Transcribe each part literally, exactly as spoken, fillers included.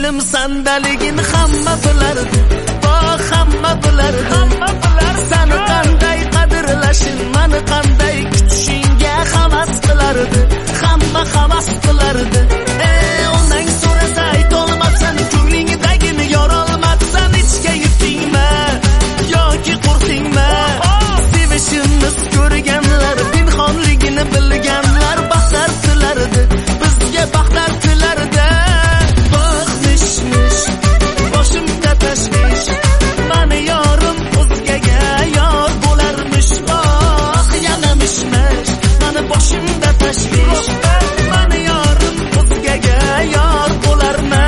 ko'nglim sandaligin hamma bilardi, voh hamma bilardi, hamma bilardi. Seni qanday qadrlashin, meni qanday kutishingga havas qilardi, hamma havas qilardi. Ey onang so'rasa aytolmabsan, ko'nglingdagini yorolmabsan, ichga yutdingmi yoki qo'rqdingmi? Sevishimiz ko'rganlar, pinhonligini bilganlar baxtlar tilardi, bizga baxtlar tilardi. Baxtmishmish boshimda tashvish, mani yorim o'zgaga yor bo'larmish. Voh yana mishmish, mani boshimda tashvish, mani yorim o'zgaga yor bo'larmish.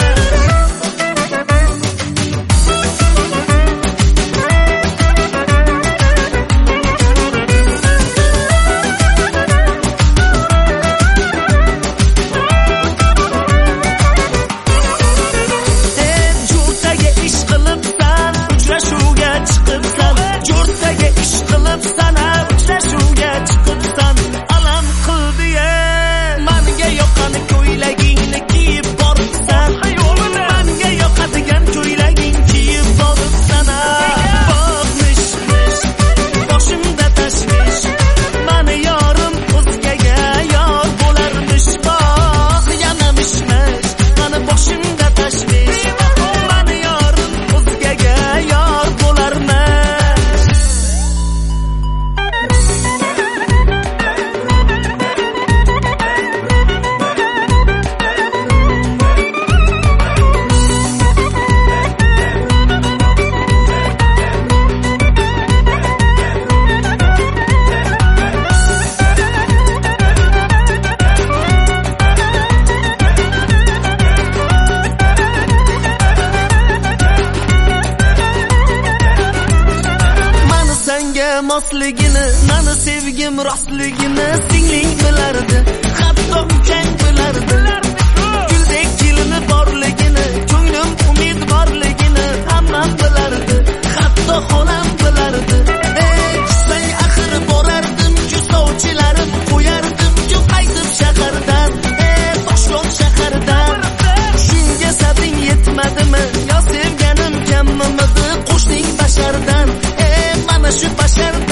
Mosligini, mani sevgim rostligini singling bilardi, hatto ukang bilardi. Guldek kelini borligini, ko'nglim umid borligini hammam bilardi, hatto xolam bilardi. Ey qisang axir borardim-ku sovchilarim, qo'yardim-ku qaytib shahardan, ey toshloq shahardan. Shunga sabring yetmadimi, yo sevganim kammidi qo'shning bashardan? Ey mana shu bashar